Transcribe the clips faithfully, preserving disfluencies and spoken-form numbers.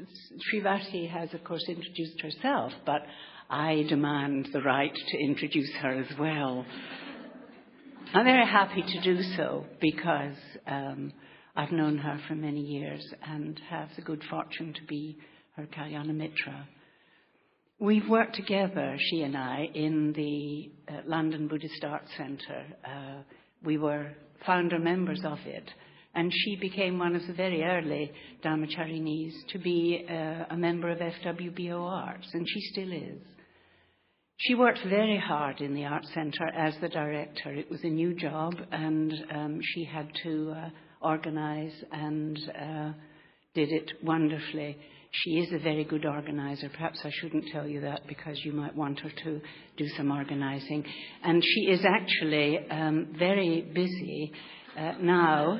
Srivati has, of course, introduced herself, but I demand the right to introduce her as well. I'm very happy to do so because um, I've known her for many years and have the good fortune to be her Kalyana Mitra. We've worked together, she and I, in the uh, London Buddhist Arts Centre. Uh, we were founder members of it, and she became one of the very early Dharmacharinis to be uh, a member of F W B O Arts, and she still is. She worked very hard in the Arts Centre as the director. It was a new job, and um, she had to uh, organise and uh, did it wonderfully. She is a very good organiser. Perhaps I shouldn't tell you that because you might want her to do some organising. And she is actually um, very busy uh, now.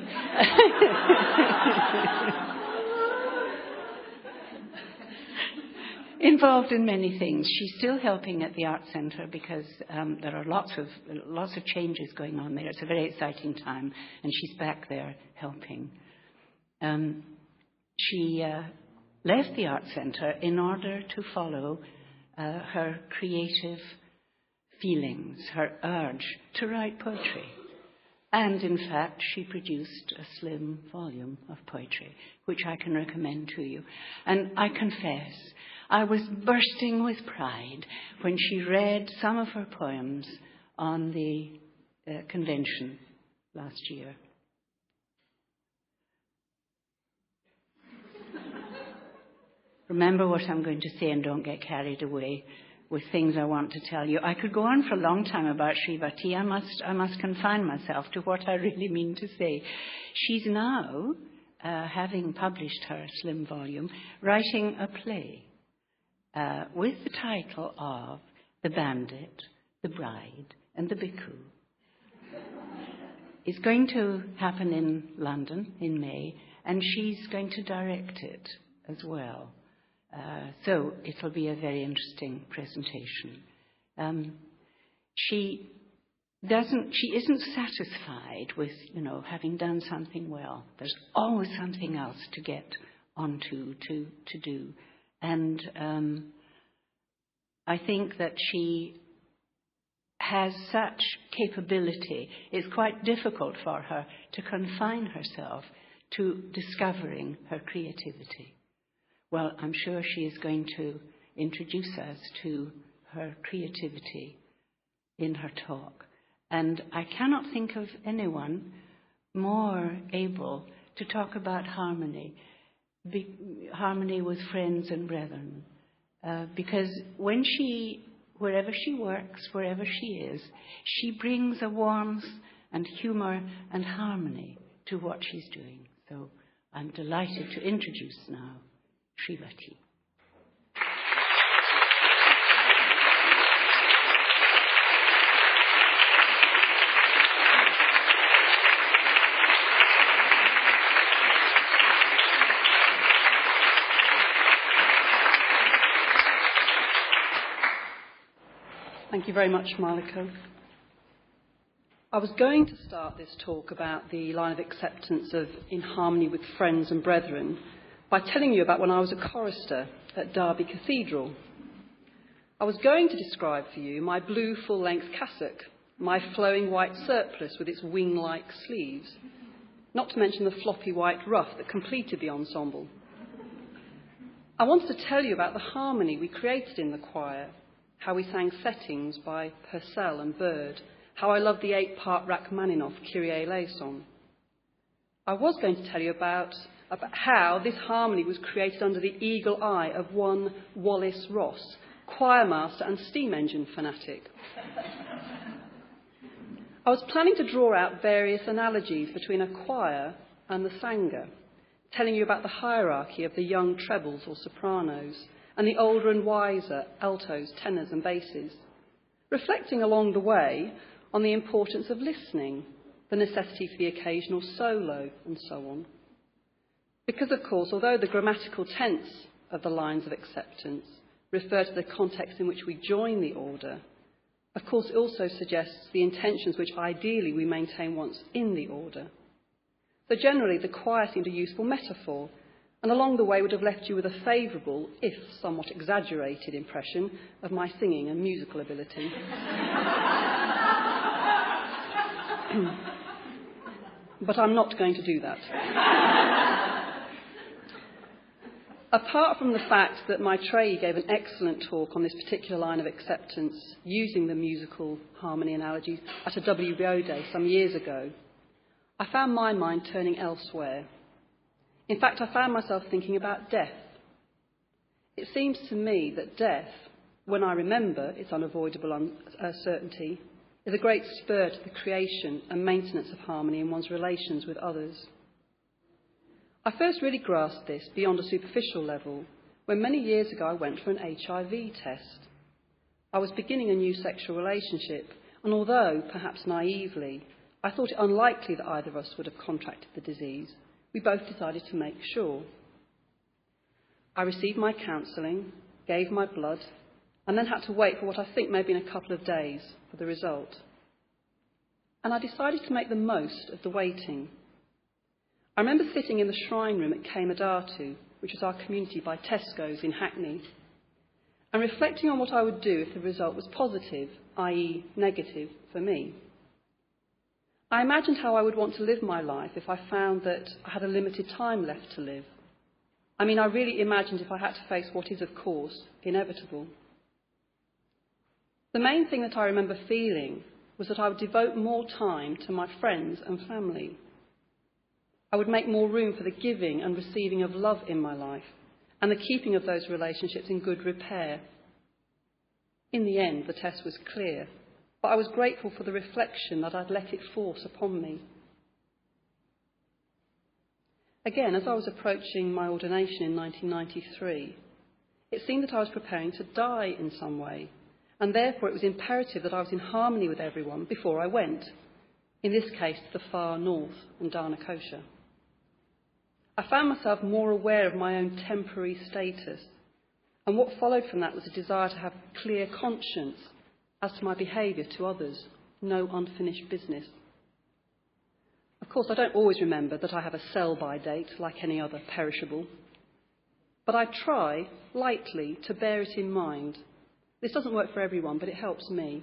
Involved in many things. She's still helping at the Arts Centre because um, there are lots of lots of changes going on there. It's a very exciting time, and she's back there helping. Um, she uh, left the Arts Centre in order to follow uh, her creative feelings, her urge to write poetry. And in fact, she produced a slim volume of poetry, which I can recommend to you. And I confess, I was bursting with pride when she read some of her poems on the uh, convention last year. Remember what I'm going to say and don't get carried away with things I want to tell you. I could go on for a long time about Srivati. I must, I must confine myself to what I really mean to say. She's now, uh, having published her slim volume, writing a play uh, with the title of The Bandit, the Bride, and the Bhikkhu. It's going to happen in London in May, and she's going to direct it as well. Uh, so it'll be a very interesting presentation. Um, she doesn't, she isn't satisfied with, you know, having done something well. There's always something else to get onto, to, to do. And um, I think that she has such capability. It's quite difficult for her to confine herself to discovering her creativity. Well, I'm sure she is going to introduce us to her creativity in her talk. And I cannot think of anyone more able to talk about harmony, be, harmony with friends and brethren. Uh, because when she, wherever she works, wherever she is, she brings a warmth and humour and harmony to what she's doing. So I'm delighted to introduce now Srivati. Thank you very much, Malika. I was going to start this talk about the line of acceptance of in harmony with friends and brethren by telling you about when I was a chorister at Derby Cathedral. I was going to describe for you my blue full-length cassock, my flowing white surplice with its wing-like sleeves, not to mention the floppy white ruff that completed the ensemble. I wanted to tell you about the harmony we created in the choir, how we sang settings by Purcell and Bird, how I loved the eight-part Rachmaninoff Kyrie eleison. I was going to tell you about about how this harmony was created under the eagle eye of one Wallace Ross, choirmaster and steam engine fanatic. I was planning to draw out various analogies between a choir and the Sangha, telling you about the hierarchy of the young trebles or sopranos and the older and wiser altos, tenors and basses, reflecting along the way on the importance of listening, the necessity for the occasional solo and so on. Because, of course, although the grammatical tense of the lines of acceptance refer to the context in which we join the order, of course it also suggests the intentions which ideally we maintain once in the order. So generally the choir seemed a useful metaphor, and along the way would have left you with a favourable, if somewhat exaggerated, impression of my singing and musical ability. But I'm not going to do that. Apart from the fact that my trainee gave an excellent talk on this particular line of acceptance using the musical harmony analogy at a W B O day some years ago, I found my mind turning elsewhere. In fact, I found myself thinking about death. It seems to me that death, when I remember its unavoidable uncertainty, is a great spur to the creation and maintenance of harmony in one's relations with others. I first really grasped this beyond a superficial level when many years ago I went for an H I V test. I was beginning a new sexual relationship, and although, perhaps naively, I thought it unlikely that either of us would have contracted the disease, we both decided to make sure. I received my counselling, gave my blood, and then had to wait for what I think may have been a couple of days for the result. And I decided to make the most of the waiting. I remember sitting in the shrine room at Kemadatu, which was our community by Tesco's in Hackney, and reflecting on what I would do if the result was positive, that is negative, for me. I imagined how I would want to live my life if I found that I had a limited time left to live. I mean, I really imagined if I had to face what is, of course, inevitable. The main thing that I remember feeling was that I would devote more time to my friends and family. I would make more room for the giving and receiving of love in my life and the keeping of those relationships in good repair. In the end, the test was clear, but I was grateful for the reflection that I'd let it force upon me. Again, as I was approaching my ordination in nineteen ninety-three, it seemed that I was preparing to die in some way, and therefore it was imperative that I was in harmony with everyone before I went, in this case to the far north and Dana Kosher. I found myself more aware of my own temporary status, and what followed from that was a desire to have clear conscience as to my behaviour to others, no unfinished business. Of course, I don't always remember that I have a sell-by date like any other perishable, but I try, lightly, to bear it in mind. This doesn't work for everyone, but it helps me.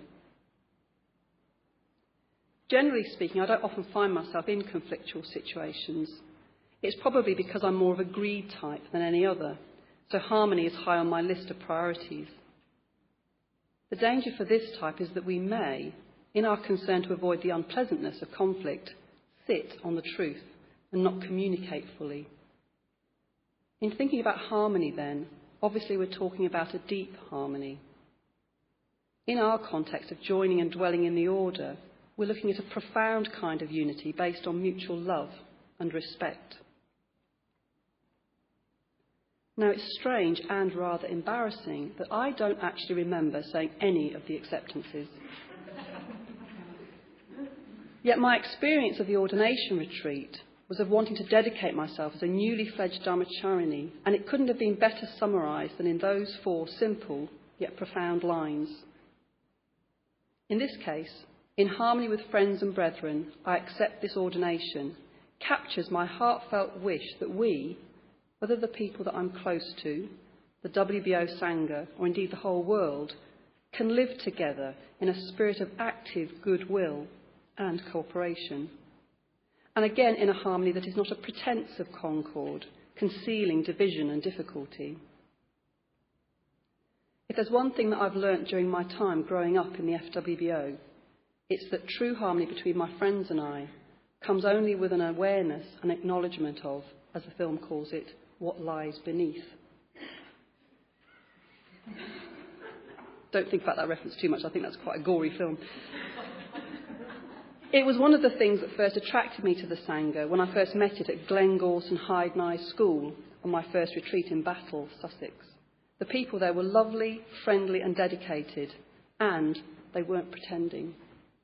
Generally speaking, I don't often find myself in conflictual situations. It's probably because I'm more of a greed type than any other, so harmony is high on my list of priorities. The danger for this type is that we may, in our concern to avoid the unpleasantness of conflict, sit on the truth and not communicate fully. In thinking about harmony then, obviously we're talking about a deep harmony. In our context of joining and dwelling in the order, we're looking at a profound kind of unity based on mutual love and respect. Now, it's strange and rather embarrassing that I don't actually remember saying any of the acceptances. Yet my experience of the ordination retreat was of wanting to dedicate myself as a newly fledged Dharmacharini, and it couldn't have been better summarised than in those four simple yet profound lines. In this case, in harmony with friends and brethren, I accept this ordination, captures my heartfelt wish that we, whether the people that I'm close to, the W B O Sangha, or indeed the whole world, can live together in a spirit of active goodwill and cooperation. And again, in a harmony that is not a pretence of concord, concealing division and difficulty. If there's one thing that I've learnt during my time growing up in the F W B O, it's that true harmony between my friends and I comes only with an awareness and acknowledgement of, as the film calls it, what lies beneath. Don't think about that reference too much. I think that's quite a gory film. It was one of the things that first attracted me to the Sangha when I first met it at Glengorson Hyde Nye School on my first retreat in Battle, Sussex. The people there were lovely, friendly and dedicated, and they weren't pretending.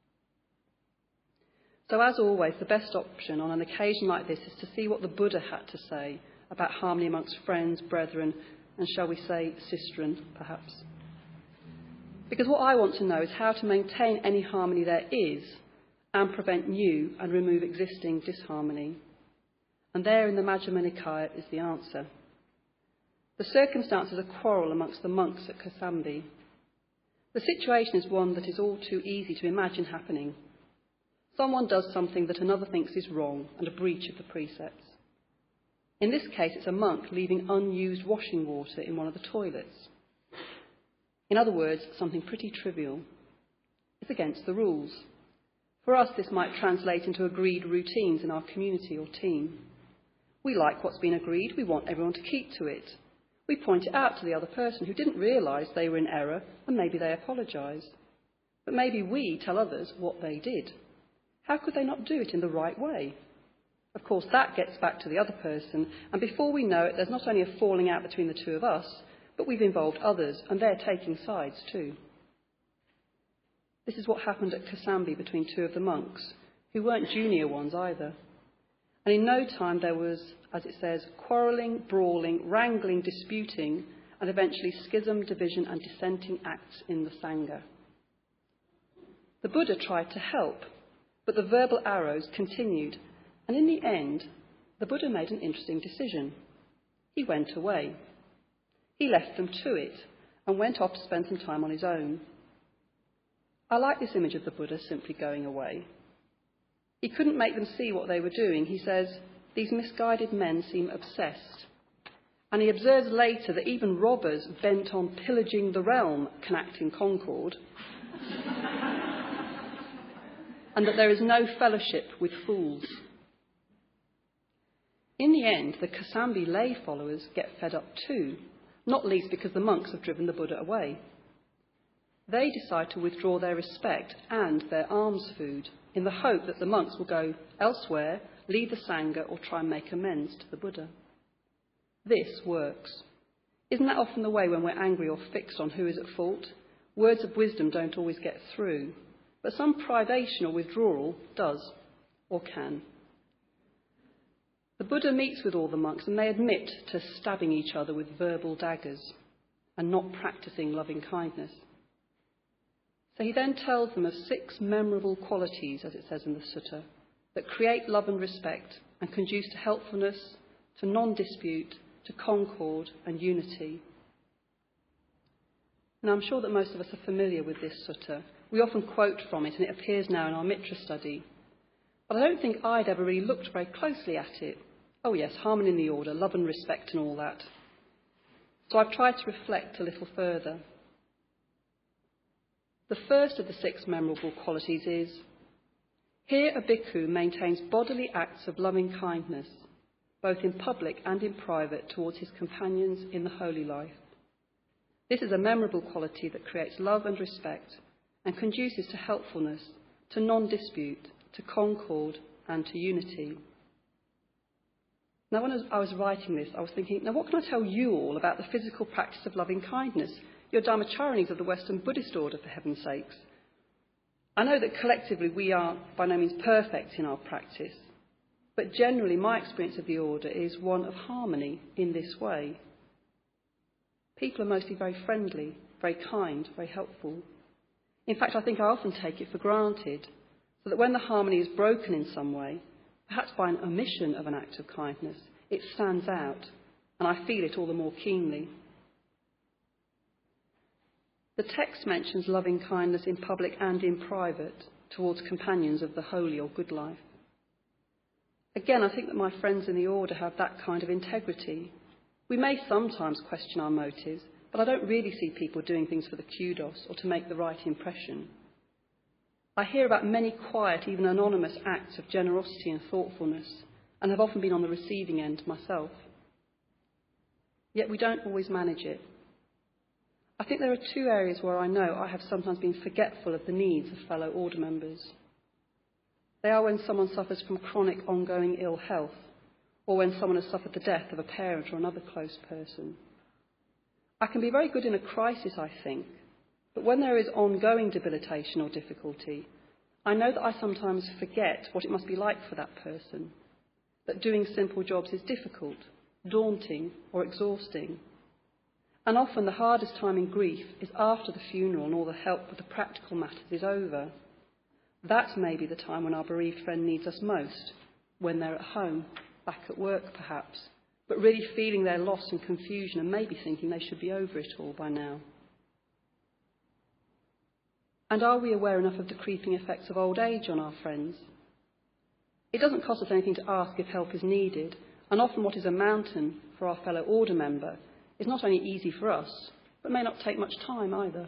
So as always, the best option on an occasion like this is to see what the Buddha had to say about harmony amongst friends, brethren, and shall we say, sistren, perhaps. Because what I want to know is how to maintain any harmony there is and prevent new and remove existing disharmony. And there in the Majjhima Nikaya is the answer. The circumstance is a quarrel amongst the monks at Kosambi. The situation is one that is all too easy to imagine happening. Someone does something that another thinks is wrong and a breach of the precepts. In this case, it's a monk leaving unused washing water in one of the toilets. In other words, something pretty trivial. It's against the rules. For us, this might translate into agreed routines in our community or team. We like what's been agreed. We want everyone to keep to it. We point it out to the other person who didn't realise they were in error, and maybe they apologise. But maybe we tell others what they did. How could they not do it in the right way? Of course, that gets back to the other person, and before we know it, there's not only a falling out between the two of us, but we've involved others, and they're taking sides too. This is what happened at Kosambi between two of the monks, who weren't junior ones either. And in no time there was, as it says, quarrelling, brawling, wrangling, disputing, and eventually schism, division, and dissenting acts in the Sangha. The Buddha tried to help, but the verbal arrows continued, and in the end, the Buddha made an interesting decision. He went away. He left them to it and went off to spend some time on his own. I like this image of the Buddha simply going away. He couldn't make them see what they were doing. He says, these misguided men seem obsessed. And he observes later that even robbers bent on pillaging the realm can act in concord. And that there is no fellowship with fools. In the end, the Kosambi lay followers get fed up too, not least because the monks have driven the Buddha away. They decide to withdraw their respect and their alms food in the hope that the monks will go elsewhere, leave the Sangha, or try and make amends to the Buddha. This works. Isn't that often the way when we're angry or fixed on who is at fault? Words of wisdom don't always get through, but some privation or withdrawal does, or can. The Buddha meets with all the monks and they admit to stabbing each other with verbal daggers and not practicing loving kindness. So he then tells them of six memorable qualities, as it says in the sutta, that create love and respect and conduce to helpfulness, to non-dispute, to concord and unity. Now I'm sure that most of us are familiar with this sutta. We often quote from it and it appears now in our Mitra study. But I don't think I'd ever really looked very closely at it. Oh yes, harmony in the order, love and respect and all that. So I've tried to reflect a little further. The first of the six memorable qualities is, here a bhikkhu maintains bodily acts of loving kindness, both in public and in private, towards his companions in the holy life. This is a memorable quality that creates love and respect and conduces to helpfulness, to non-dispute, to concord and to unity. Now, when I was writing this, I was thinking, now what can I tell you all about the physical practice of loving kindness? You're Dharmacharinis of the Western Buddhist order, for heaven's sakes. I know that collectively we are by no means perfect in our practice, but generally my experience of the order is one of harmony in this way. People are mostly very friendly, very kind, very helpful. In fact, I think I often take it for granted, so that when the harmony is broken in some way, perhaps by an omission of an act of kindness, it stands out, and I feel it all the more keenly. The text mentions loving kindness in public and in private towards companions of the holy or good life. Again, I think that my friends in the order have that kind of integrity. We may sometimes question our motives, but I don't really see people doing things for the kudos or to make the right impression. I hear about many quiet, even anonymous acts of generosity and thoughtfulness, and have often been on the receiving end myself. Yet we don't always manage it. I think there are two areas where I know I have sometimes been forgetful of the needs of fellow order members. They are when someone suffers from chronic ongoing ill health, or when someone has suffered the death of a parent or another close person. I can be very good in a crisis, I think, but when there is ongoing debilitation or difficulty, I know that I sometimes forget what it must be like for that person, that doing simple jobs is difficult, daunting, or exhausting. And often the hardest time in grief is after the funeral and all the help with the practical matters is over. That may be the time when our bereaved friend needs us most, when they're at home, back at work perhaps, but really feeling their loss and confusion and maybe thinking they should be over it all by now? And are we aware enough of the creeping effects of old age on our friends? It doesn't cost us anything to ask if help is needed, and often what is a mountain for our fellow order member is not only easy for us, but may not take much time either.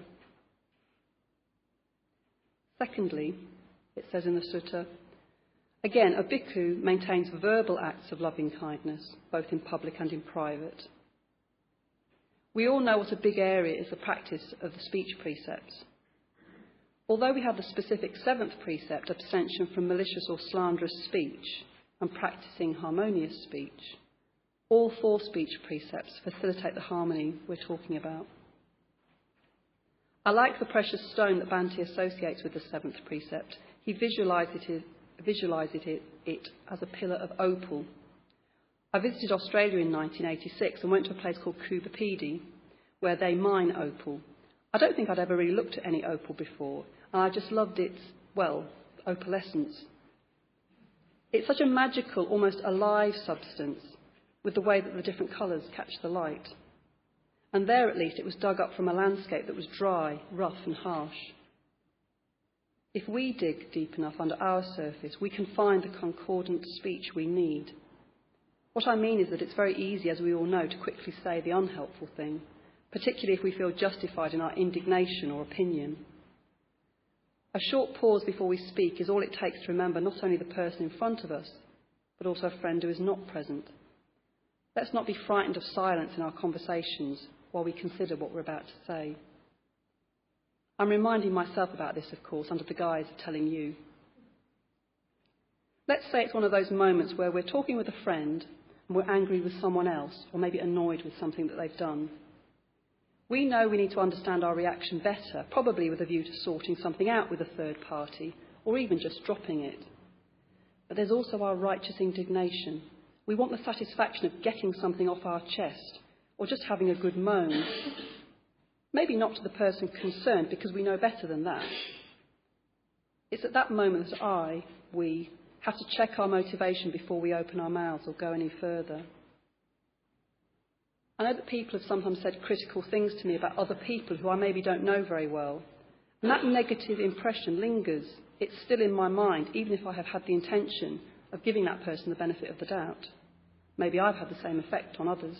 Secondly, it says in the sutta, again, a bhikkhu maintains verbal acts of loving kindness, both in public and in private. We all know what a big area is the practice of the speech precepts. Although we have the specific seventh precept, abstention from malicious or slanderous speech, and practicing harmonious speech, all four speech precepts facilitate the harmony we're talking about. I like the precious stone that Bhante associates with the seventh precept. He visualises it, visualises it, it as a pillar of opal. I visited Australia in nineteen eighty-six and went to a place called Kubapidi, where they mine opal. I don't think I'd ever really looked at any opal before, and I just loved its, well, opalescence. It's such a magical, almost alive substance, with the way that the different colours catch the light. And there, at least, it was dug up from a landscape that was dry, rough and harsh. If we dig deep enough under our surface, we can find the concordant speech we need. What I mean is that it's very easy, as we all know, to quickly say the unhelpful thing, particularly if we feel justified in our indignation or opinion. A short pause before we speak is all it takes to remember not only the person in front of us, but also a friend who is not present. Let's not be frightened of silence in our conversations while we consider what we're about to say. I'm reminding myself about this, of course, under the guise of telling you. Let's say it's one of those moments where we're talking with a friend and we're angry with someone else, or maybe annoyed with something that they've done. We know we need to understand our reaction better, probably with a view to sorting something out with a third party, or even just dropping it. But there's also our righteous indignation. We want the satisfaction of getting something off our chest, or just having a good moan. Maybe not to the person concerned, because we know better than that. It's at that moment that I, we, have to check our motivation before we open our mouths or go any further. I know that people have sometimes said critical things to me about other people who I maybe don't know very well. And that negative impression lingers. It's still in my mind, even if I have had the intention of giving that person the benefit of the doubt. Maybe I've had the same effect on others.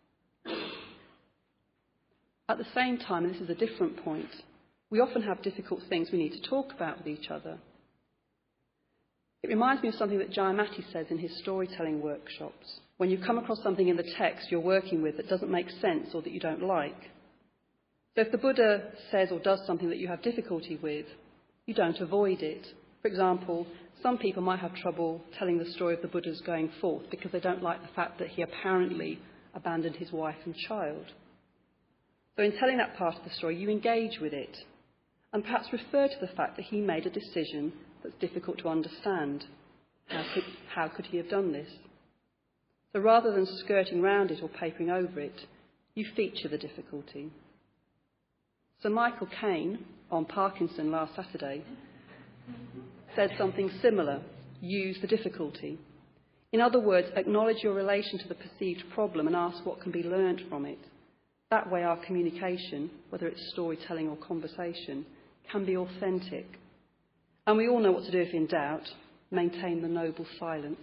At the same time, and this is a different point, we often have difficult things we need to talk about with each other. It reminds me of something that Jayamati says in his storytelling workshops. When you come across something in the text you're working with that doesn't make sense or that you don't like. So if the Buddha says or does something that you have difficulty with, you don't avoid it. For example, some people might have trouble telling the story of the Buddha's going forth because they don't like the fact that he apparently abandoned his wife and child. So in telling that part of the story, you engage with it and perhaps refer to the fact that he made a decision that's difficult to understand. How could, how could he have done this? So rather than skirting round it or papering over it, you feature the difficulty. Sir Michael Caine, on Parkinson last Saturday, said something similar: use the difficulty. In other words, acknowledge your relation to the perceived problem and ask what can be learnt from it. That way our communication, whether it's storytelling or conversation, can be authentic. And we all know what to do if in doubt: maintain the noble silence.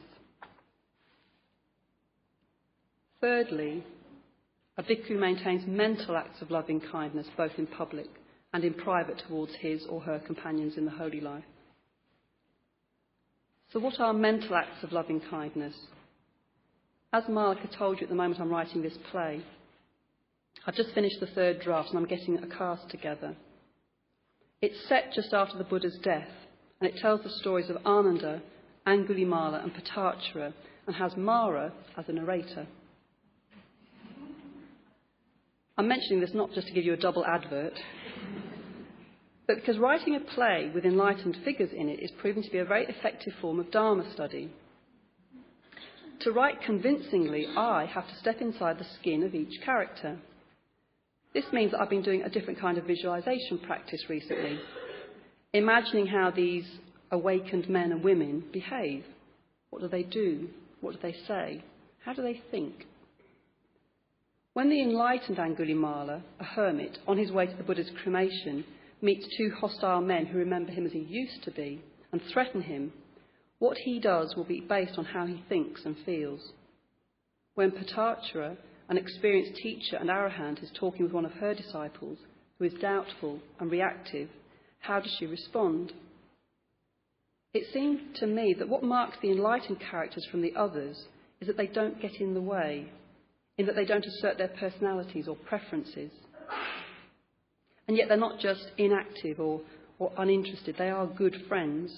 Thirdly, a bhikkhu maintains mental acts of loving kindness both in public and in private towards his or her companions in the holy life. So what are mental acts of loving kindness? As Malika told you at the moment I'm writing this play, I've just finished the third draft and I'm getting a cast together. It's set just after the Buddha's death, and it tells the stories of Ananda, Angulimala and Patachara, and has Mara as a narrator. I'm mentioning this not just to give you a double advert, but because writing a play with enlightened figures in it is proving to be a very effective form of Dharma study. To write convincingly, I have to step inside the skin of each character. This means that I've been doing a different kind of visualization practice recently, imagining how these awakened men and women behave. What do they do? What do they say? How do they think? When the enlightened Angulimala, a hermit, on his way to the Buddha's cremation, meets two hostile men who remember him as he used to be and threaten him, what he does will be based on how he thinks and feels. When Patachara, an experienced teacher and arahant, is talking with one of her disciples, who is doubtful and reactive, how does she respond? It seemed to me that what marks the enlightened characters from the others is that they don't get in the way, in that they don't assert their personalities or preferences. And yet they're not just inactive or, or uninterested, they are good friends.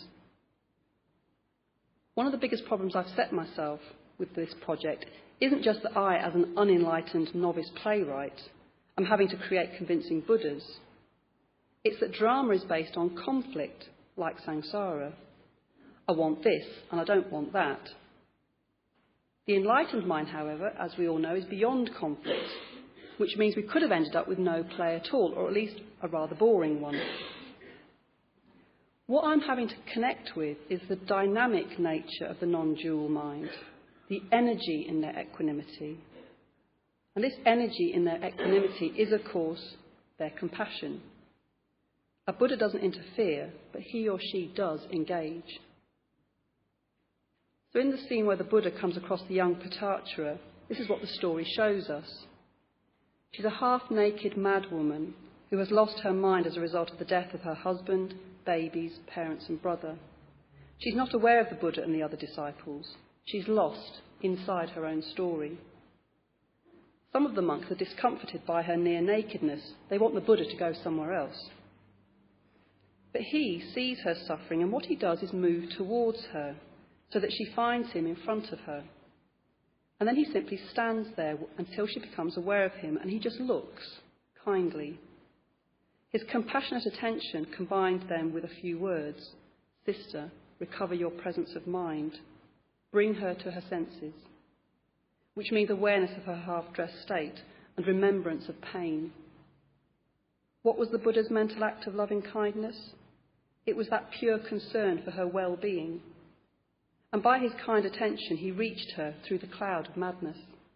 One of the biggest problems I've set myself with this project isn't just that I, as an unenlightened novice playwright, am having to create convincing Buddhas. It's that drama is based on conflict, like samsara. I want this and I don't want that. The enlightened mind, however, as we all know, is beyond conflict, which means we could have ended up with no play at all, or at least a rather boring one. What I'm having to connect with is the dynamic nature of the non-dual mind, the energy in their equanimity. And this energy in their equanimity is, of course, their compassion. A Buddha doesn't interfere, but he or she does engage. So in the scene where the Buddha comes across the young Patachara, this is what the story shows us. She's a half-naked madwoman who has lost her mind as a result of the death of her husband, babies, parents and brother. She's not aware of the Buddha and the other disciples. She's lost inside her own story. Some of the monks are discomforted by her near nakedness. They want the Buddha to go somewhere else. But he sees her suffering, and what he does is move towards her so that she finds him in front of her. And then he simply stands there until she becomes aware of him, and he just looks kindly. His compassionate attention combined then with a few words: "Sister, recover your presence of mind. Bring her to her senses," which means awareness of her half-dressed state and remembrance of pain. What was the Buddha's mental act of loving kindness? It was that pure concern for her well-being. And by his kind attention, he reached her through the cloud of madness.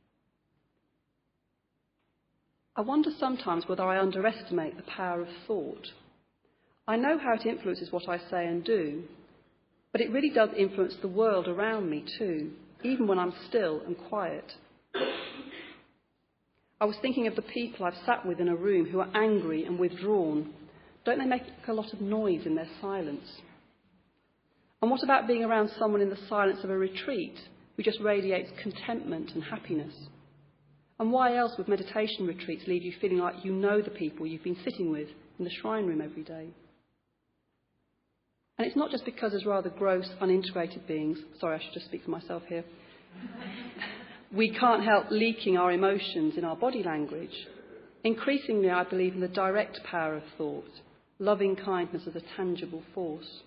I wonder sometimes whether I underestimate the power of thought. I know how it influences what I say and do, but it really does influence the world around me too, even when I'm still and quiet. I was thinking of the people I've sat with in a room who are angry and withdrawn. Don't they make a lot of noise in their silence? And what about being around someone in the silence of a retreat who just radiates contentment and happiness? And why else would meditation retreats leave you feeling like you know the people you've been sitting with in the shrine room every day? And it's not just because as rather gross, unintegrated beings, sorry, I should just speak for myself here, we can't help leaking our emotions in our body language. Increasingly, I believe in the direct power of thought, loving kindness as a tangible force.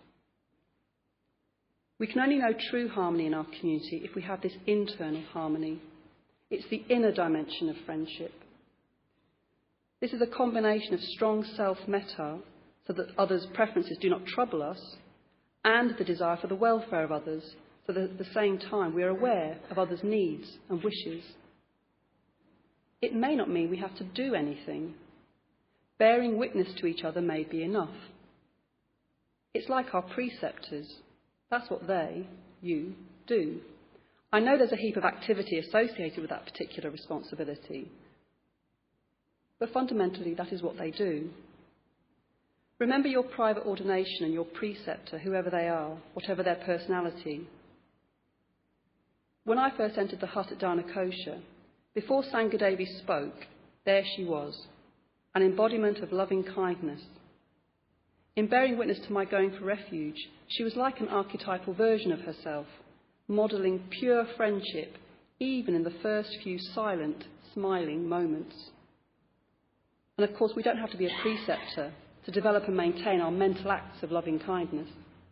We can only know true harmony in our community if we have this internal harmony. It's the inner dimension of friendship. This is a combination of strong self-metta, so that others' preferences do not trouble us, and the desire for the welfare of others, so that at the same time we are aware of others' needs and wishes. It may not mean we have to do anything. Bearing witness to each other may be enough. It's like our preceptors. That's what they, you, do. I know there's a heap of activity associated with that particular responsibility, but fundamentally that is what they do. Remember your private ordination and your preceptor, whoever they are, whatever their personality. When I first entered the hut at Dharmakosha, before Sangadevi spoke, there she was, an embodiment of loving kindness. In bearing witness to my going for refuge, she was like an archetypal version of herself, modelling pure friendship, even in the first few silent, smiling moments. And of course, we don't have to be a preceptor to develop and maintain our mental acts of loving kindness.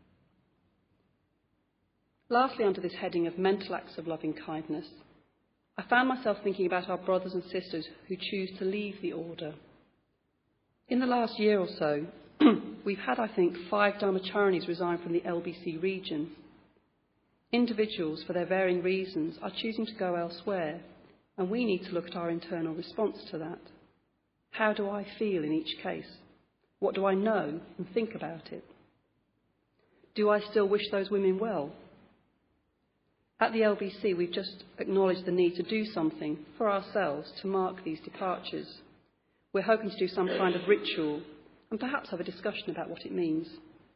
Lastly, under this heading of mental acts of loving kindness, I found myself thinking about our brothers and sisters who choose to leave the order. In the last year or so, we've had, I think, five Dharmacharinis resign from the L B C region. Individuals, for their varying reasons, are choosing to go elsewhere, and we need to look at our internal response to that. How do I feel in each case? What do I know and think about it? Do I still wish those women well? At the L B C, we've just acknowledged the need to do something for ourselves to mark these departures. We're hoping to do some kind of ritual and perhaps have a discussion about what it means.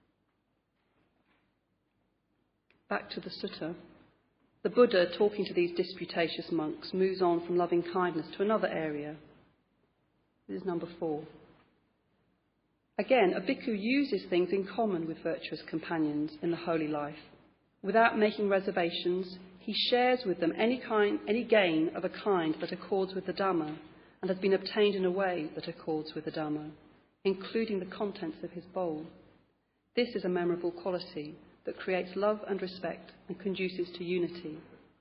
Back to the sutta. The Buddha, talking to these disputatious monks, moves on from loving kindness to another area. This is number four. Again, a bhikkhu uses things in common with virtuous companions in the holy life. Without making reservations, he shares with them any kind, any gain of a kind that accords with the Dhamma and has been obtained in a way that accords with the Dhamma, including the contents of his bowl. This is a memorable quality that creates love and respect and conduces to unity.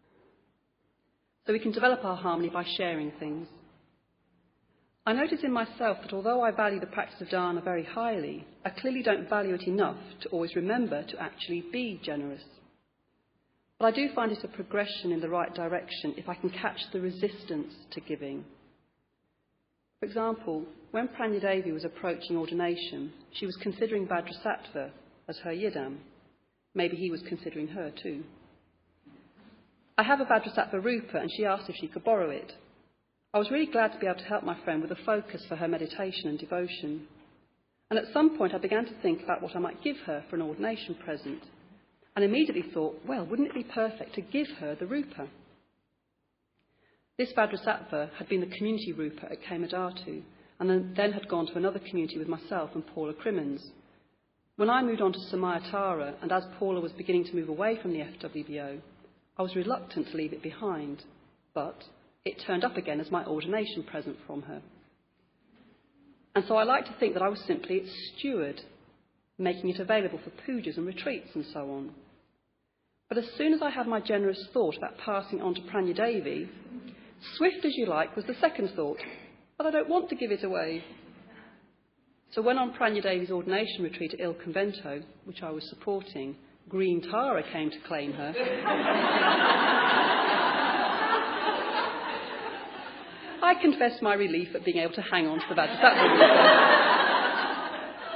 So we can develop our harmony by sharing things. I notice in myself that although I value the practice of dana very highly, I clearly don't value it enough to always remember to actually be generous. But I do find it a progression in the right direction if I can catch the resistance to giving. For example, when Pranyadevi was approaching ordination, she was considering Vajrasattva as her yidam. Maybe he was considering her too. I have a Vajrasattva rupa and she asked if she could borrow it. I was really glad to be able to help my friend with a focus for her meditation and devotion. And at some point I began to think about what I might give her for an ordination present, and immediately thought, well, wouldn't it be perfect to give her the rupa? This Vajrasattva had been the community rupa at Kemadatu, and then had gone to another community with myself and Paula Crimmins. When I moved on to Samayatara, and as Paula was beginning to move away from the F W B O, I was reluctant to leave it behind, but it turned up again as my ordination present from her. And so I like to think that I was simply its steward, making it available for pujas and retreats and so on. But as soon as I had my generous thought about passing on to Pranyadevi, swift as you like was the second thought, but I don't want to give it away. So when on Pranyadevi's ordination retreat at Il Convento, which I was supporting, Green Tara came to claim her, I confessed my relief at being able to hang on to the Vajrasattva.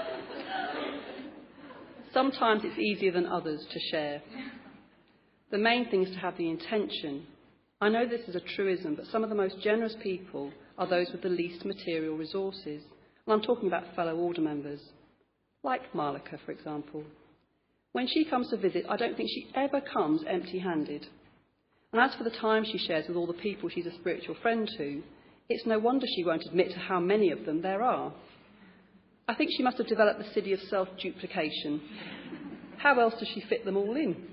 Sometimes it's easier than others to share. The main thing is to have the intention. I know this is a truism, but some of the most generous people are those with the least material resources. And I'm talking about fellow order members, like Malika, for example. When she comes to visit, I don't think she ever comes empty-handed. And as for the time she shares with all the people she's a spiritual friend to, it's no wonder she won't admit to how many of them there are. I think she must have developed the siddhi of self-duplication. How else does she fit them all in?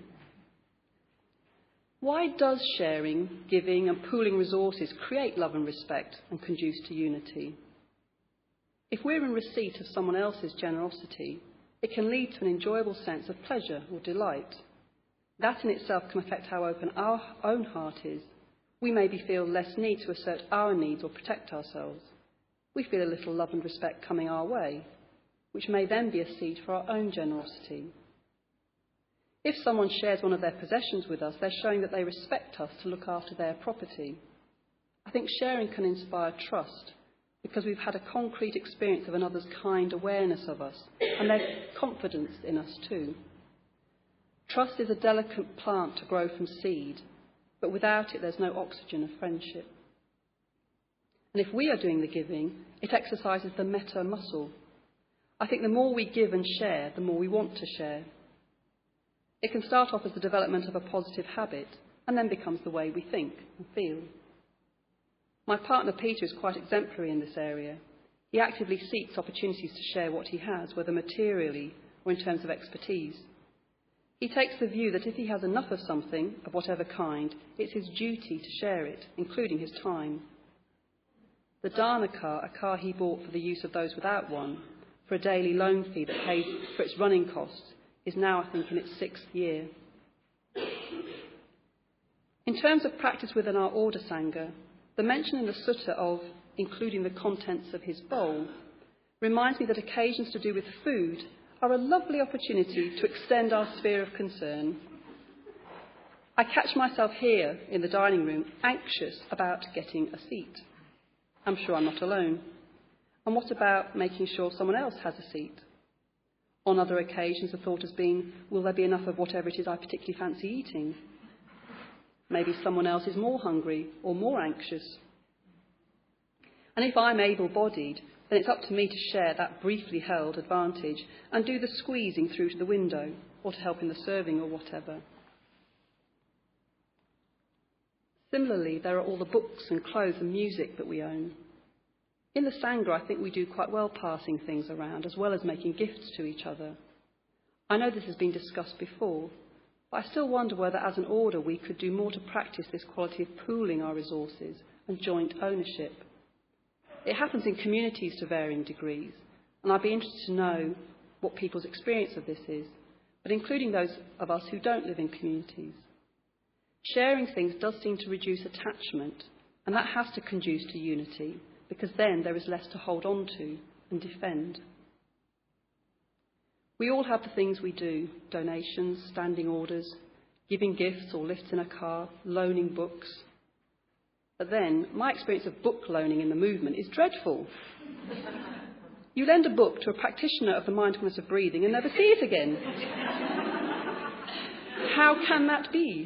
Why does sharing, giving and pooling resources create love and respect and conduce to unity? If we're in receipt of someone else's generosity, it can lead to an enjoyable sense of pleasure or delight. That in itself can affect how open our own heart is. We maybe feel less need to assert our needs or protect ourselves. We feel a little love and respect coming our way, which may then be a seed for our own generosity. If someone shares one of their possessions with us, they're showing that they respect us to look after their property. I think sharing can inspire trust, because we've had a concrete experience of another's kind awareness of us, and their confidence in us too. Trust is a delicate plant to grow from seed, but without it there's no oxygen of friendship. And if we are doing the giving, it exercises the metta muscle. I think the more we give and share, the more we want to share. It can start off as the development of a positive habit, and then becomes the way we think and feel. My partner Peter is quite exemplary in this area. He actively seeks opportunities to share what he has, whether materially or in terms of expertise. He takes the view that if he has enough of something, of whatever kind, it's his duty to share it, including his time. The Dana car, a car he bought for the use of those without one, for a daily loan fee that pays for its running costs, is now, I think, in its sixth year. In terms of practice within our order Sangha, the mention in the sutta of including the contents of his bowl reminds me that occasions to do with food are a lovely opportunity to extend our sphere of concern. I catch myself here in the dining room anxious about getting a seat. I'm sure I'm not alone. And what about making sure someone else has a seat? On other occasions, the thought has been, will there be enough of whatever it is I particularly fancy eating? Maybe someone else is more hungry or more anxious. And if I'm able-bodied, then it's up to me to share that briefly held advantage and do the squeezing through to the window or to help in the serving or whatever. Similarly, there are all the books and clothes and music that we own. In the Sangha, I think we do quite well passing things around as well as making gifts to each other. I know this has been discussed before, but I still wonder whether as an order we could do more to practice this quality of pooling our resources and joint ownership. It happens in communities to varying degrees, and I'd be interested to know what people's experience of this is, but including those of us who don't live in communities. Sharing things does seem to reduce attachment, and that has to conduce to unity, because then there is less to hold on to and defend. We all have the things we do: donations, standing orders, giving gifts or lifts in a car, loaning books. But then, my experience of book loaning in the movement is dreadful. You lend a book to a practitioner of the mindfulness of breathing and never see it again. How can that be?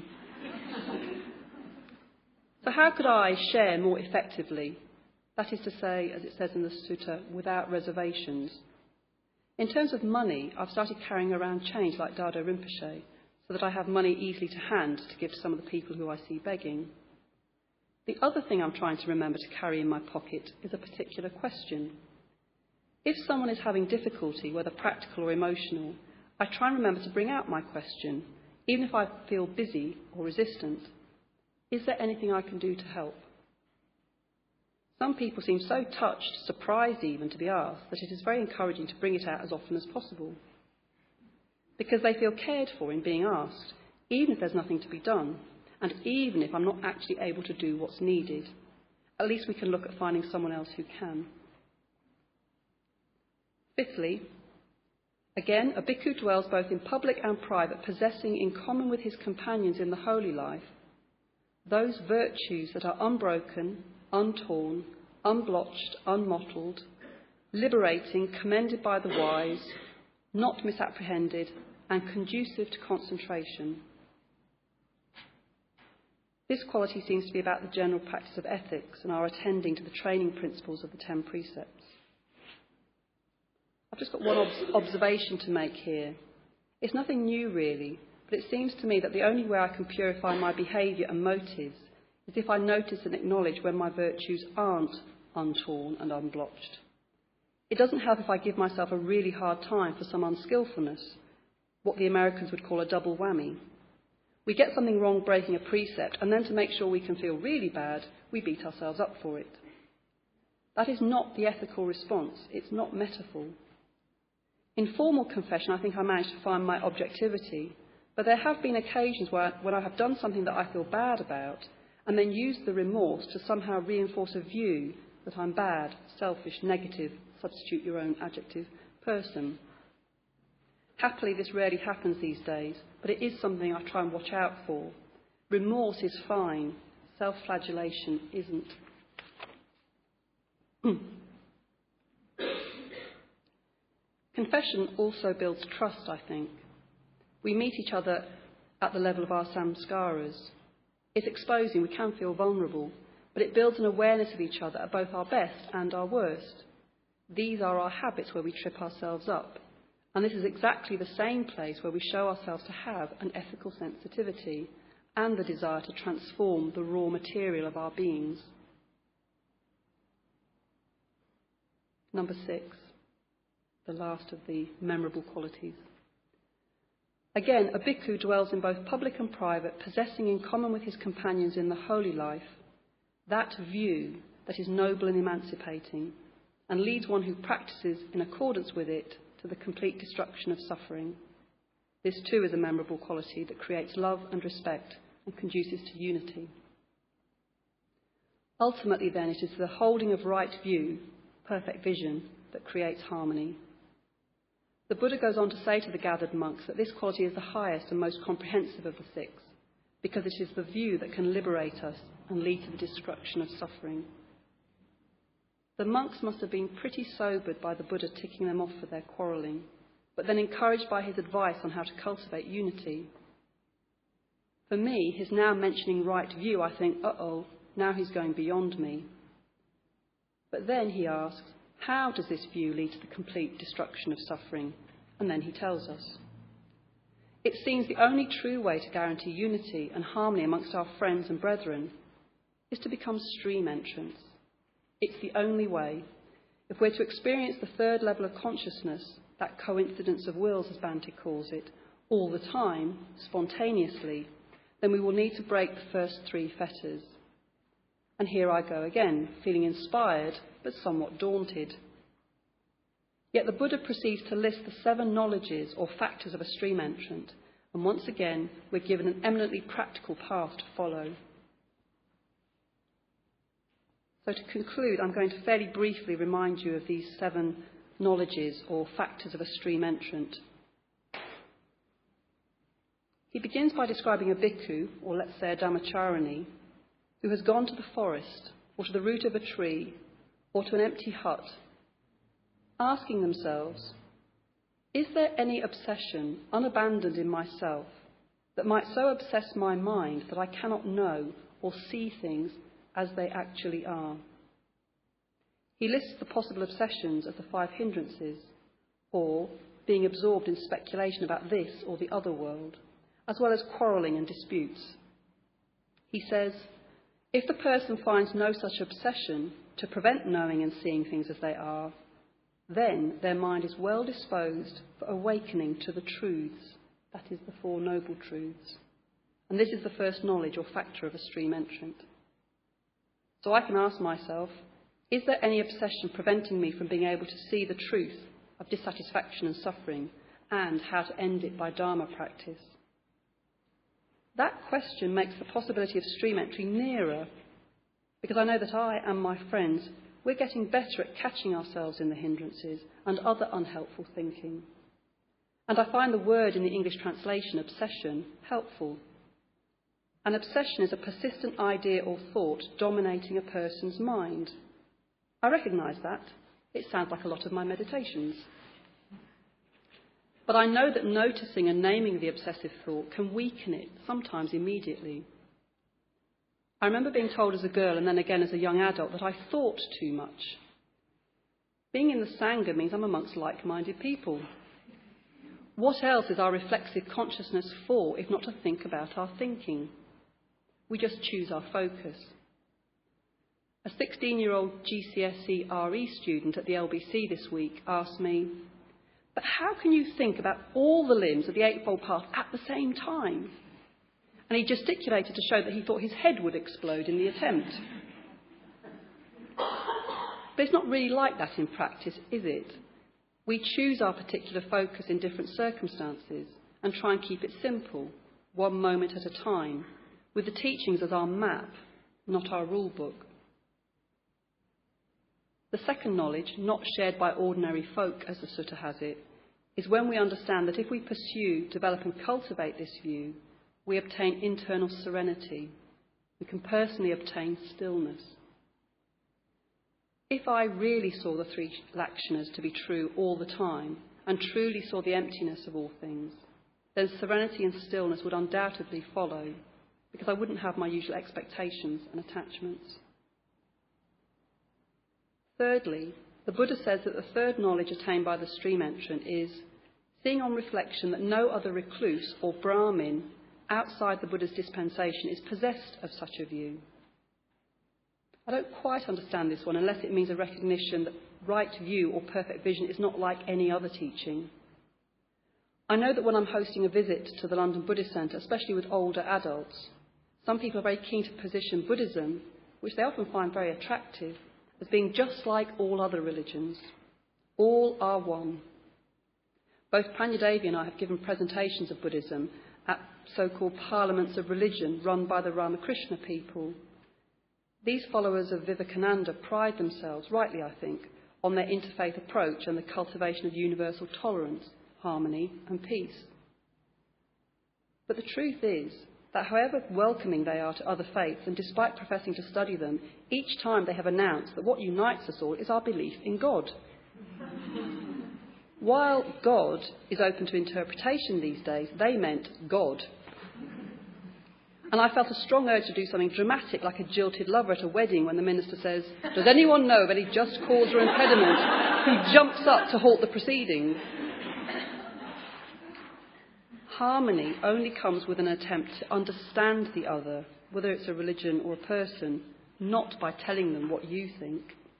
So how could I share more effectively? That is to say, as it says in the sutta, without reservations. In terms of money, I've started carrying around change like Dado Rinpoche, so that I have money easily to hand to give to some of the people who I see begging. The other thing I'm trying to remember to carry in my pocket is a particular question. If someone is having difficulty, whether practical or emotional, I try and remember to bring out my question, even if I feel busy or resistant. Is there anything I can do to help? Some people seem so touched, surprised even, to be asked, that it is very encouraging to bring it out as often as possible. Because they feel cared for in being asked, even if there's nothing to be done, and even if I'm not actually able to do what's needed. At least we can look at finding someone else who can. Fifthly, again, a bhikkhu dwells both in public and private, possessing in common with his companions in the holy life those virtues that are unbroken, untorn, unblotched, unmottled, liberating, commended by the wise, not misapprehended, and conducive to concentration. This quality seems to be about the general practice of ethics and our attending to the training principles of the Ten Precepts. I've just got one ob- observation to make here. It's nothing new, really, but it seems to me that the only way I can purify my behaviour and motives is if I notice and acknowledge when my virtues aren't untorn and unblotched. It doesn't help if I give myself a really hard time for some unskillfulness, what the Americans would call a double whammy. We get something wrong breaking a precept, and then to make sure we can feel really bad, we beat ourselves up for it. That is not the ethical response. It's not metaphor. In formal confession, I think I managed to find my objectivity, but there have been occasions where, when I have done something that I feel bad about, and then used the remorse to somehow reinforce a view that I'm bad, selfish, negative, substitute your own adjective, person. Happily, this rarely happens these days, but it is something I try and watch out for. Remorse is fine. Self-flagellation isn't. Confession also builds trust, I think. We meet each other at the level of our samskaras. It's exposing, we can feel vulnerable, but it builds an awareness of each other at both our best and our worst. These are our habits where we trip ourselves up. And this is exactly the same place where we show ourselves to have an ethical sensitivity and the desire to transform the raw material of our beings. Number six, the last of the memorable qualities. Again, a bhikkhu dwells in both public and private, possessing in common with his companions in the holy life that view that is noble and emancipating, and leads one who practices in accordance with it to the complete destruction of suffering. This too is a memorable quality that creates love and respect and conduces to unity. Ultimately, then, it is the holding of right view, perfect vision, that creates harmony. The Buddha goes on to say to the gathered monks that this quality is the highest and most comprehensive of the six, because it is the view that can liberate us and lead to the destruction of suffering. The monks must have been pretty sobered by the Buddha ticking them off for their quarrelling, but then encouraged by his advice on how to cultivate unity. For me, his now mentioning right view, I think, uh-oh, now he's going beyond me. But then he asks, how does this view lead to the complete destruction of suffering? And then he tells us. It seems the only true way to guarantee unity and harmony amongst our friends and brethren is to become stream entrants. It's the only way. If we're to experience the third level of consciousness, that coincidence of wills, as Bhante calls it, all the time, spontaneously, then we will need to break the first three fetters. And here I go again, feeling inspired, but somewhat daunted. Yet the Buddha proceeds to list the seven knowledges or factors of a stream entrant, and once again we're given an eminently practical path to follow. So to conclude, I'm going to fairly briefly remind you of these seven knowledges or factors of a stream entrant. He begins by describing a bhikkhu, or let's say a dhammacharani, who has gone to the forest, or to the root of a tree, or to an empty hut, asking themselves, is there any obsession unabandoned in myself that might so obsess my mind that I cannot know or see things as they actually are? He lists the possible obsessions as the five hindrances, or being absorbed in speculation about this or the other world, as well as quarrelling and disputes. He says, if the person finds no such obsession to prevent knowing and seeing things as they are, then their mind is well disposed for awakening to the truths, that is the Four Noble Truths. And this is the first knowledge or factor of a stream entrant. So I can ask myself, is there any obsession preventing me from being able to see the truth of dissatisfaction and suffering and how to end it by Dharma practice? That question makes the possibility of stream entry nearer, because I know that I and my friends, we're getting better at catching ourselves in the hindrances and other unhelpful thinking. And I find the word in the English translation, obsession, helpful. An obsession is a persistent idea or thought dominating a person's mind. I recognise that. It sounds like a lot of my meditations. But I know that noticing and naming the obsessive thought can weaken it, sometimes immediately. I remember being told as a girl and then again as a young adult that I thought too much. Being in the Sangha means I'm amongst like-minded people. What else is our reflexive consciousness for if not to think about our thinking? We just choose our focus. A sixteen-year-old G C S E R E student at the L B C this week asked me, but how can you think about all the limbs of the Eightfold Path at the same time? And he gesticulated to show that he thought his head would explode in the attempt. But it's not really like that in practice, is it? We choose our particular focus in different circumstances and try and keep it simple, one moment at a time, with the teachings as our map, not our rule book. The second knowledge, not shared by ordinary folk, as the sutta has it, is when we understand that if we pursue, develop and cultivate this view, we obtain internal serenity. We can personally obtain stillness. If I really saw the three lakshanas to be true all the time and truly saw the emptiness of all things, then serenity and stillness would undoubtedly follow, because I wouldn't have my usual expectations and attachments. Thirdly, the Buddha says that the third knowledge attained by the stream entrant is seeing on reflection that no other recluse or Brahmin outside the Buddha's dispensation is possessed of such a view. I don't quite understand this one unless it means a recognition that right view or perfect vision is not like any other teaching. I know that when I'm hosting a visit to the London Buddhist Centre, especially with older adults, some people are very keen to position Buddhism, which they often find very attractive, as being just like all other religions. All are one. Both Pranyadevi and I have given presentations of Buddhism at so-called parliaments of religion run by the Ramakrishna people. These followers of Vivekananda pride themselves, rightly I think, on their interfaith approach and the cultivation of universal tolerance, harmony and peace. But the truth is that however welcoming they are to other faiths, and despite professing to study them, each time they have announced that what unites us all is our belief in God. While God is open to interpretation these days, they meant God. And I felt a strong urge to do something dramatic, like a jilted lover at a wedding when the minister says, "Does anyone know of any just cause or impediment?" who jumps up to halt the proceedings. Harmony only comes with an attempt to understand the other, whether it's a religion or a person, not by telling them what you think.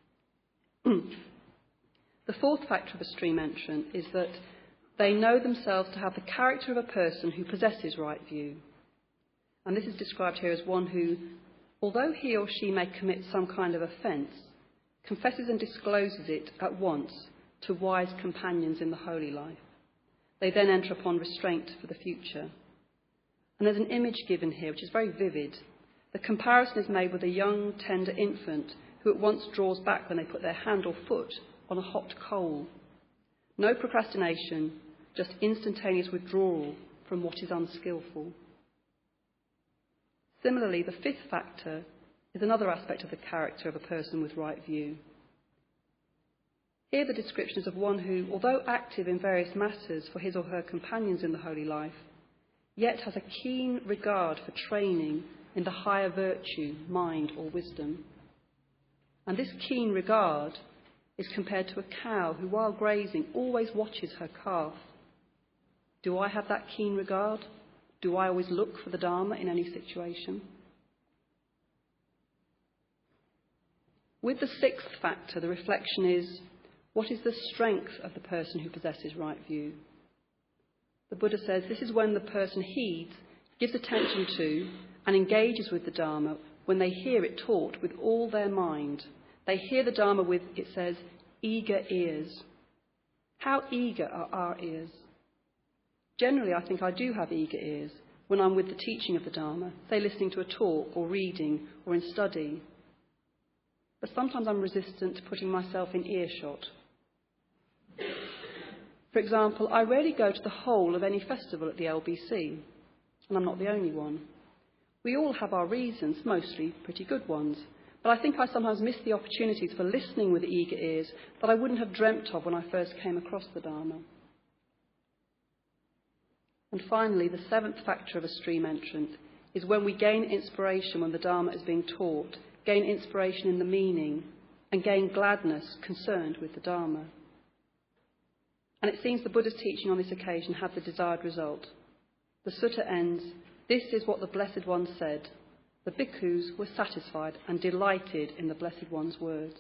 The fourth factor of a stream entrant is that they know themselves to have the character of a person who possesses right view. And this is described here as one who, although he or she may commit some kind of offence, confesses and discloses it at once to wise companions in the holy life. They then enter upon restraint for the future. And there's an image given here which is very vivid. The comparison is made with a young, tender infant who at once draws back when they put their hand or foot on a hot coal. No procrastination, just instantaneous withdrawal from what is unskillful. Similarly, the fifth factor is another aspect of the character of a person with right view. Here the description is of one who, although active in various matters for his or her companions in the holy life, yet has a keen regard for training in the higher virtue, mind or wisdom. And this keen regard is compared to a cow who, while grazing, always watches her calf. Do I have that keen regard? Do I always look for the Dharma in any situation? With the sixth factor, the reflection is, what is the strength of the person who possesses right view? The Buddha says this is when the person heeds, gives attention to, and engages with the Dharma when they hear it taught with all their mind. They hear the Dharma with, it says, eager ears. How eager are our ears? Generally, I think I do have eager ears when I'm with the teaching of the Dharma, say listening to a talk or reading or in study. But sometimes I'm resistant to putting myself in earshot. For example, I rarely go to the whole of any festival at the L B C, and I'm not the only one. We all have our reasons, mostly pretty good ones, but I think I sometimes miss the opportunities for listening with eager ears that I wouldn't have dreamt of when I first came across the Dharma. And finally, the seventh factor of a stream entrant is when we gain inspiration when the Dharma is being taught, gain inspiration in the meaning, and gain gladness concerned with the Dharma. And it seems the Buddha's teaching on this occasion had the desired result. The sutta ends, "This is what the Blessed One said. The bhikkhus were satisfied and delighted in the Blessed One's words."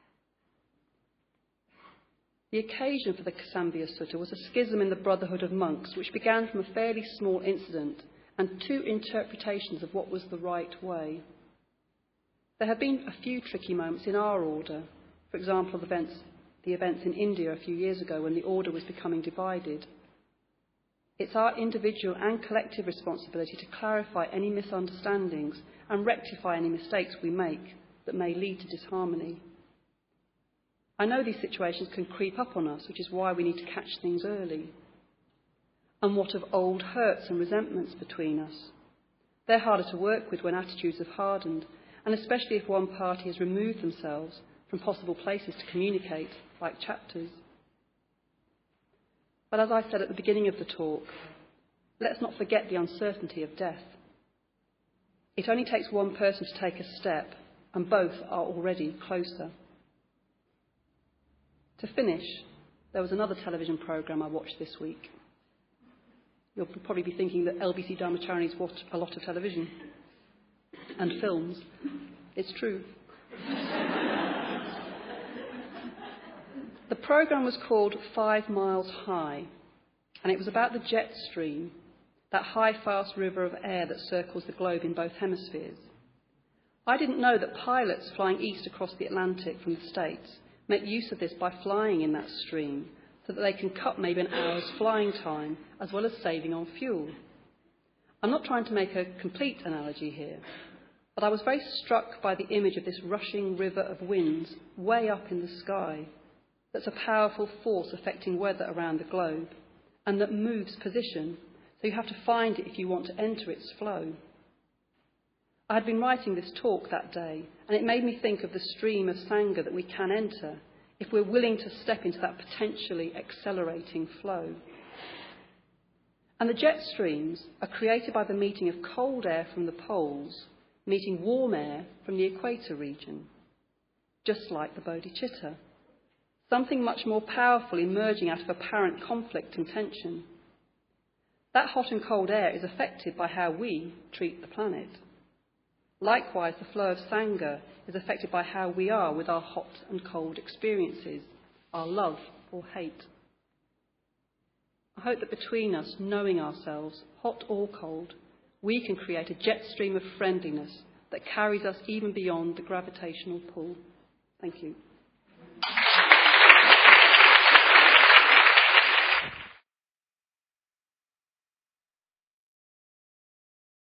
The occasion for the Kasambhya Sutta was a schism in the Brotherhood of Monks, which began from a fairly small incident and two interpretations of what was the right way. There have been a few tricky moments in our order, for example, the events, the events in India a few years ago when the order was becoming divided. It's our individual and collective responsibility to clarify any misunderstandings and rectify any mistakes we make that may lead to disharmony. I know these situations can creep up on us, which is why we need to catch things early. And what of old hurts and resentments between us? They're harder to work with when attitudes have hardened, and especially if one party has removed themselves from possible places to communicate, like chapters. But as I said at the beginning of the talk, let's not forget the uncertainty of death. It only takes one person to take a step, and both are already closer. To finish, there was another television programme I watched this week. You'll probably be thinking that L B C Dharmacharinis watch a lot of television and films. It's true. The programme was called Five Miles High, and it was about the jet stream, that high, fast river of air that circles the globe in both hemispheres. I didn't know that pilots flying east across the Atlantic from the States make use of this by flying in that stream so that they can cut maybe an hour's flying time as well as saving on fuel. I'm not trying to make a complete analogy here, but I was very struck by the image of this rushing river of winds way up in the sky that's a powerful force affecting weather around the globe and that moves position so you have to find it if you want to enter its flow. I had been writing this talk that day, and it made me think of the stream of Sangha that we can enter if we're willing to step into that potentially accelerating flow. And the jet streams are created by the meeting of cold air from the poles, meeting warm air from the equator region, just like the bodhicitta. Something much more powerful emerging out of apparent conflict and tension. That hot and cold air is affected by how we treat the planet. Likewise, the flow of Sangha is affected by how we are with our hot and cold experiences, our love or hate. I hope that between us, knowing ourselves, hot or cold, we can create a jet stream of friendliness that carries us even beyond the gravitational pull. Thank you.